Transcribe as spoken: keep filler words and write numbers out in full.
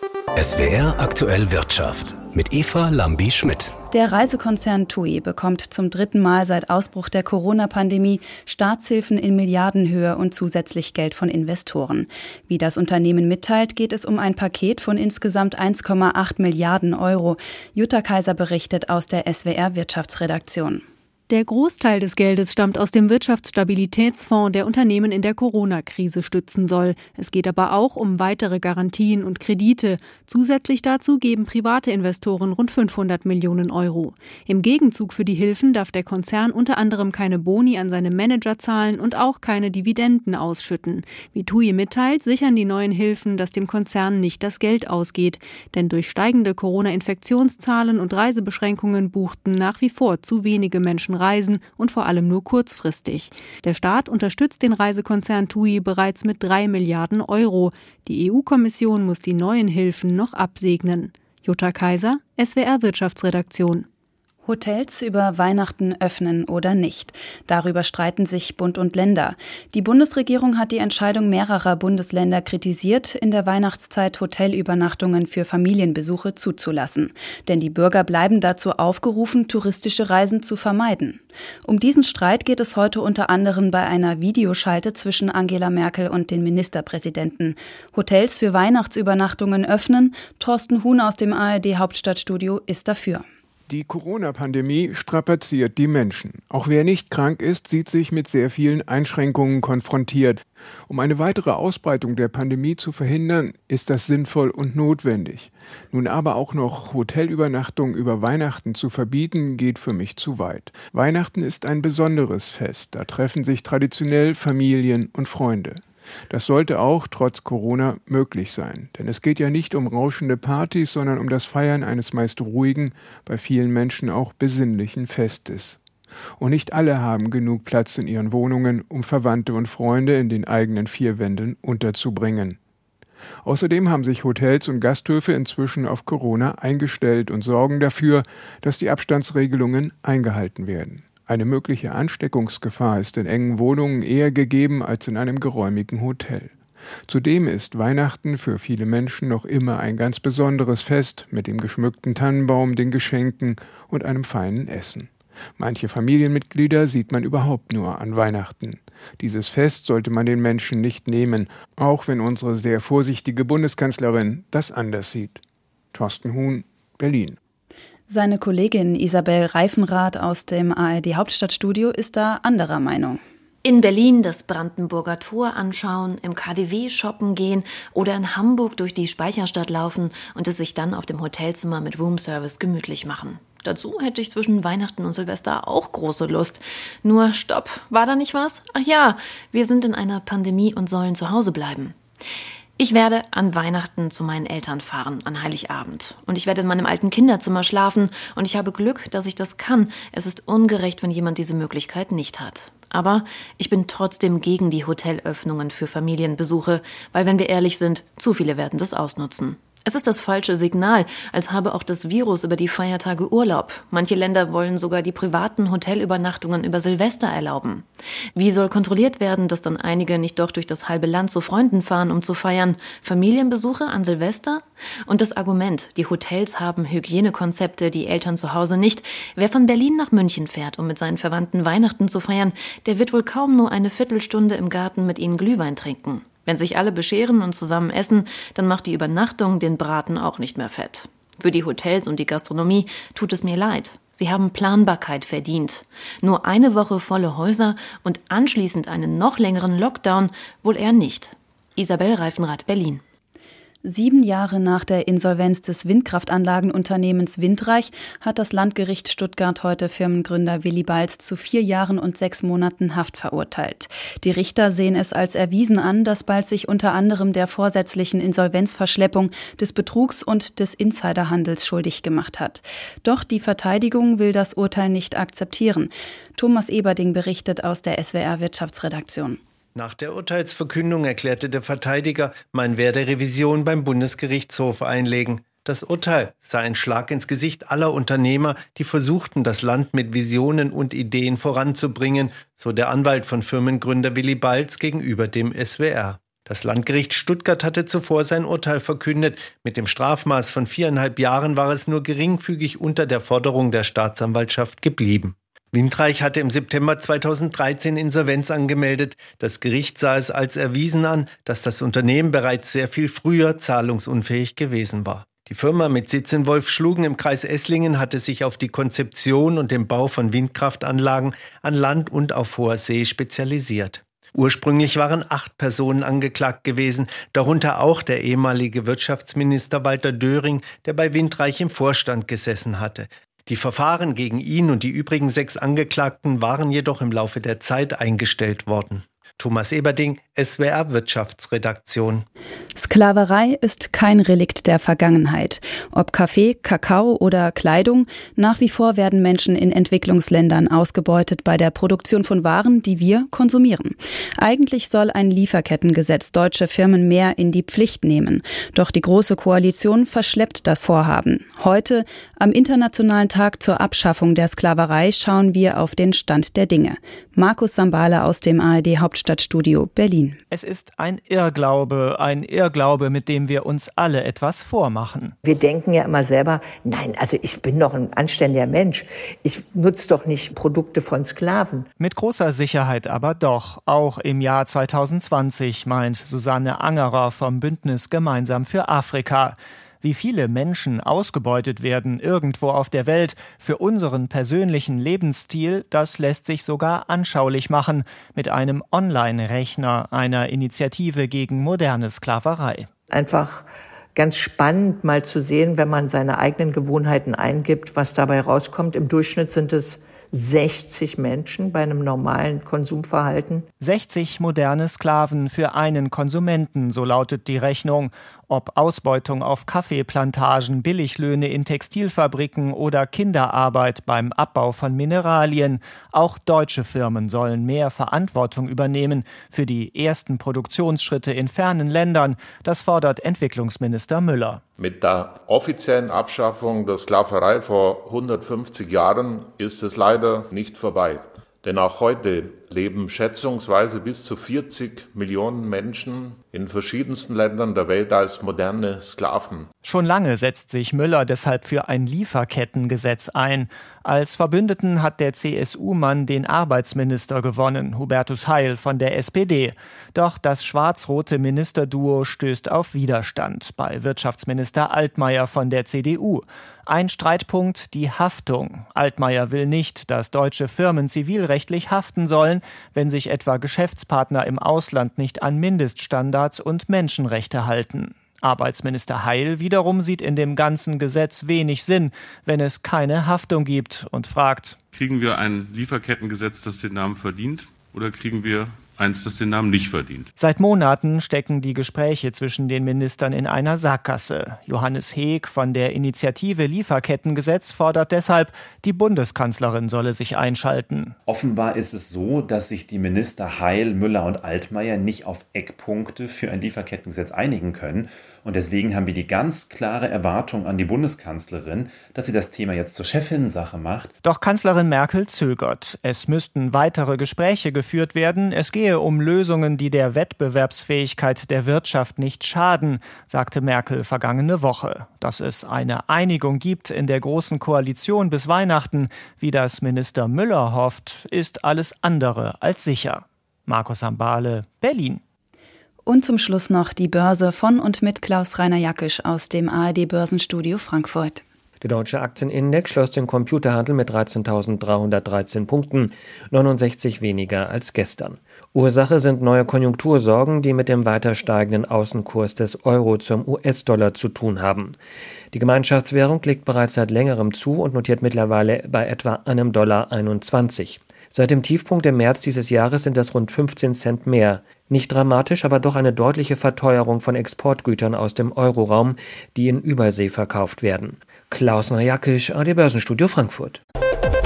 S W R aktuell Wirtschaft mit Eva Lambi-Schmidt. Der Reisekonzern TUI bekommt zum dritten Mal seit Ausbruch der Corona-Pandemie Staatshilfen in Milliardenhöhe und zusätzlich Geld von Investoren. Wie das Unternehmen mitteilt, geht es um ein Paket von insgesamt eins Komma acht Milliarden Euro. Jutta Kaiser berichtet aus der S W R Wirtschaftsredaktion. Der Großteil des Geldes stammt aus dem Wirtschaftsstabilitätsfonds, der Unternehmen in der Corona-Krise stützen soll. Es geht aber auch um weitere Garantien und Kredite. Zusätzlich dazu geben private Investoren rund fünfhundert Millionen Euro. Im Gegenzug für die Hilfen darf der Konzern unter anderem keine Boni an seine Manager zahlen und auch keine Dividenden ausschütten. Wie TUI mitteilt, sichern die neuen Hilfen, dass dem Konzern nicht das Geld ausgeht. Denn durch steigende Corona-Infektionszahlen und Reisebeschränkungen buchten nach wie vor zu wenige Menschen reisen und vor allem nur kurzfristig. Der Staat unterstützt den Reisekonzern TUI bereits mit drei Milliarden Euro. Die E U-Kommission muss die neuen Hilfen noch absegnen. Jutta Kaiser, S W R Wirtschaftsredaktion. Hotels über Weihnachten öffnen oder nicht. Darüber streiten sich Bund und Länder. Die Bundesregierung hat die Entscheidung mehrerer Bundesländer kritisiert, in der Weihnachtszeit Hotelübernachtungen für Familienbesuche zuzulassen. Denn die Bürger bleiben dazu aufgerufen, touristische Reisen zu vermeiden. Um diesen Streit geht es heute unter anderem bei einer Videoschalte zwischen Angela Merkel und den Ministerpräsidenten. Hotels für Weihnachtsübernachtungen öffnen. Thorsten Huhn aus dem A R D-Hauptstadtstudio ist dafür. Die Corona-Pandemie strapaziert die Menschen. Auch wer nicht krank ist, sieht sich mit sehr vielen Einschränkungen konfrontiert. Um eine weitere Ausbreitung der Pandemie zu verhindern, ist das sinnvoll und notwendig. Nun aber auch noch Hotelübernachtungen über Weihnachten zu verbieten, geht für mich zu weit. Weihnachten ist ein besonderes Fest. Da treffen sich traditionell Familien und Freunde. Das sollte auch trotz Corona möglich sein. Denn es geht ja nicht um rauschende Partys, sondern um das Feiern eines meist ruhigen, bei vielen Menschen auch besinnlichen Festes. Und nicht alle haben genug Platz in ihren Wohnungen, um Verwandte und Freunde in den eigenen vier Wänden unterzubringen. Außerdem haben sich Hotels und Gasthöfe inzwischen auf Corona eingestellt und sorgen dafür, dass die Abstandsregelungen eingehalten werden. Eine mögliche Ansteckungsgefahr ist in engen Wohnungen eher gegeben als in einem geräumigen Hotel. Zudem ist Weihnachten für viele Menschen noch immer ein ganz besonderes Fest mit dem geschmückten Tannenbaum, den Geschenken und einem feinen Essen. Manche Familienmitglieder sieht man überhaupt nur an Weihnachten. Dieses Fest sollte man den Menschen nicht nehmen, auch wenn unsere sehr vorsichtige Bundeskanzlerin das anders sieht. Thorsten Huhn, Berlin. Seine Kollegin Isabel Reifenrath aus dem A R D-Hauptstadtstudio ist da anderer Meinung. In Berlin das Brandenburger Tor anschauen, im K D W shoppen gehen oder in Hamburg durch die Speicherstadt laufen und es sich dann auf dem Hotelzimmer mit Roomservice gemütlich machen. Dazu hätte ich zwischen Weihnachten und Silvester auch große Lust. Nur stopp, war da nicht was? Ach ja, wir sind in einer Pandemie und sollen zu Hause bleiben. Ich werde an Weihnachten zu meinen Eltern fahren, an Heiligabend. Und ich werde in meinem alten Kinderzimmer schlafen. Und ich habe Glück, dass ich das kann. Es ist ungerecht, wenn jemand diese Möglichkeit nicht hat. Aber ich bin trotzdem gegen die Hotelöffnungen für Familienbesuche, weil, wenn wir ehrlich sind, zu viele werden das ausnutzen. Es ist das falsche Signal, als habe auch das Virus über die Feiertage Urlaub. Manche Länder wollen sogar die privaten Hotelübernachtungen über Silvester erlauben. Wie soll kontrolliert werden, dass dann einige nicht doch durch das halbe Land zu Freunden fahren, um zu feiern? Familienbesuche an Silvester? Und das Argument, die Hotels haben Hygienekonzepte, die Eltern zu Hause nicht. Wer von Berlin nach München fährt, um mit seinen Verwandten Weihnachten zu feiern, der wird wohl kaum nur eine Viertelstunde im Garten mit ihnen Glühwein trinken. Wenn sich alle bescheren und zusammen essen, dann macht die Übernachtung den Braten auch nicht mehr fett. Für die Hotels und die Gastronomie tut es mir leid. Sie haben Planbarkeit verdient. Nur eine Woche volle Häuser und anschließend einen noch längeren Lockdown wohl eher nicht. Isabel Reifenrath, Berlin. Sieben Jahre nach der Insolvenz des Windkraftanlagenunternehmens Windreich hat das Landgericht Stuttgart heute Firmengründer Willy Balz zu vier Jahren und sechs Monaten Haft verurteilt. Die Richter sehen es als erwiesen an, dass Balz sich unter anderem der vorsätzlichen Insolvenzverschleppung, des Betrugs und des Insiderhandels schuldig gemacht hat. Doch die Verteidigung will das Urteil nicht akzeptieren. Thomas Eberding berichtet aus der S W R Wirtschaftsredaktion. Nach der Urteilsverkündung erklärte der Verteidiger, man werde Revision beim Bundesgerichtshof einlegen. Das Urteil sei ein Schlag ins Gesicht aller Unternehmer, die versuchten, das Land mit Visionen und Ideen voranzubringen, so der Anwalt von Firmengründer Willy Balz gegenüber dem S W R. Das Landgericht Stuttgart hatte zuvor sein Urteil verkündet. Mit dem Strafmaß von viereinhalb Jahren war es nur geringfügig unter der Forderung der Staatsanwaltschaft geblieben. Windreich hatte im September zweitausenddreizehn Insolvenz angemeldet. Das Gericht sah es als erwiesen an, dass das Unternehmen bereits sehr viel früher zahlungsunfähig gewesen war. Die Firma mit Sitz in Wolfschlugen im Kreis Esslingen hatte sich auf die Konzeption und den Bau von Windkraftanlagen an Land und auf hoher See spezialisiert. Ursprünglich waren acht Personen angeklagt gewesen, darunter auch der ehemalige Wirtschaftsminister Walter Döring, der bei Windreich im Vorstand gesessen hatte. Die Verfahren gegen ihn und die übrigen sechs Angeklagten waren jedoch im Laufe der Zeit eingestellt worden. Thomas Eberding, S W R Wirtschaftsredaktion. Sklaverei ist kein Relikt der Vergangenheit. Ob Kaffee, Kakao oder Kleidung, nach wie vor werden Menschen in Entwicklungsländern ausgebeutet bei der Produktion von Waren, die wir konsumieren. Eigentlich soll ein Lieferkettengesetz deutsche Firmen mehr in die Pflicht nehmen. Doch die Große Koalition verschleppt das Vorhaben. Heute, am Internationalen Tag zur Abschaffung der Sklaverei, schauen wir auf den Stand der Dinge. Markus Sambale aus dem A R D-Hauptstadtstudio Berlin. Es ist ein Irrglaube, ein Irrglaube, mit dem wir uns alle etwas vormachen. Wir denken ja immer selber, nein, also ich bin doch ein anständiger Mensch. Ich nutze doch nicht Produkte von Sklaven. Mit großer Sicherheit aber doch. Auch im Jahr zweitausendzwanzig, meint Susanne Angerer vom Bündnis Gemeinsam für Afrika. Wie viele Menschen ausgebeutet werden irgendwo auf der Welt für unseren persönlichen Lebensstil, das lässt sich sogar anschaulich machen mit einem Online-Rechner einer Initiative gegen moderne Sklaverei. Einfach ganz spannend mal zu sehen, wenn man seine eigenen Gewohnheiten eingibt, was dabei rauskommt. Im Durchschnitt sind es sechzig Menschen bei einem normalen Konsumverhalten. sechzig moderne Sklaven für einen Konsumenten, so lautet die Rechnung. Ob Ausbeutung auf Kaffeeplantagen, Billiglöhne in Textilfabriken oder Kinderarbeit beim Abbau von Mineralien. Auch deutsche Firmen sollen mehr Verantwortung übernehmen für die ersten Produktionsschritte in fernen Ländern. Das fordert Entwicklungsminister Müller. Mit der offiziellen Abschaffung der Sklaverei vor hundertfünfzig Jahren ist es leider nicht vorbei. Denn auch heute leben schätzungsweise bis zu vierzig Millionen Menschen in verschiedensten Ländern der Welt als moderne Sklaven. Schon lange setzt sich Müller deshalb für ein Lieferkettengesetz ein. Als Verbündeten hat der C S U-Mann den Arbeitsminister gewonnen, Hubertus Heil von der S P D. Doch das schwarz-rote Ministerduo stößt auf Widerstand bei Wirtschaftsminister Altmaier von der C D U. Ein Streitpunkt, die Haftung. Altmaier will nicht, dass deutsche Firmen zivilrechtlich haften sollen, wenn sich etwa Geschäftspartner im Ausland nicht an Mindeststandards und Menschenrechte halten. Arbeitsminister Heil wiederum sieht in dem ganzen Gesetz wenig Sinn, wenn es keine Haftung gibt und fragt: Kriegen wir ein Lieferkettengesetz, das den Namen verdient, oder kriegen wir eins, das den Namen nicht verdient? Seit Monaten stecken die Gespräche zwischen den Ministern in einer Sackgasse. Johannes Heek von der Initiative Lieferkettengesetz fordert deshalb, die Bundeskanzlerin solle sich einschalten. Offenbar ist es so, dass sich die Minister Heil, Müller und Altmaier nicht auf Eckpunkte für ein Lieferkettengesetz einigen können. Und deswegen haben wir die ganz klare Erwartung an die Bundeskanzlerin, dass sie das Thema jetzt zur Chefinnensache macht. Doch Kanzlerin Merkel zögert. Es müssten weitere Gespräche geführt werden. Es gehe um Lösungen, die der Wettbewerbsfähigkeit der Wirtschaft nicht schaden, sagte Merkel vergangene Woche. Dass es eine Einigung gibt in der Großen Koalition bis Weihnachten, wie das Minister Müller hofft, ist alles andere als sicher. Markus Sambale, Berlin. Und zum Schluss noch die Börse von und mit Klaus-Rainer Jackisch aus dem A R D-Börsenstudio Frankfurt. Der deutsche Aktienindex schloss den Computerhandel mit dreizehntausenddreihundertdreizehn Punkten, neunundsechzig weniger als gestern. Ursache sind neue Konjunktursorgen, die mit dem weiter steigenden Außenkurs des Euro zum U S-Dollar zu tun haben. Die Gemeinschaftswährung legt bereits seit längerem zu und notiert mittlerweile bei etwa einem Dollar einundzwanzig. Seit dem Tiefpunkt im März dieses Jahres sind das rund fünfzehn Cent mehr. Nicht dramatisch, aber doch eine deutliche Verteuerung von Exportgütern aus dem Euroraum, die in Übersee verkauft werden. Klaus-Rainer Jackisch, A R D Börsenstudio Frankfurt.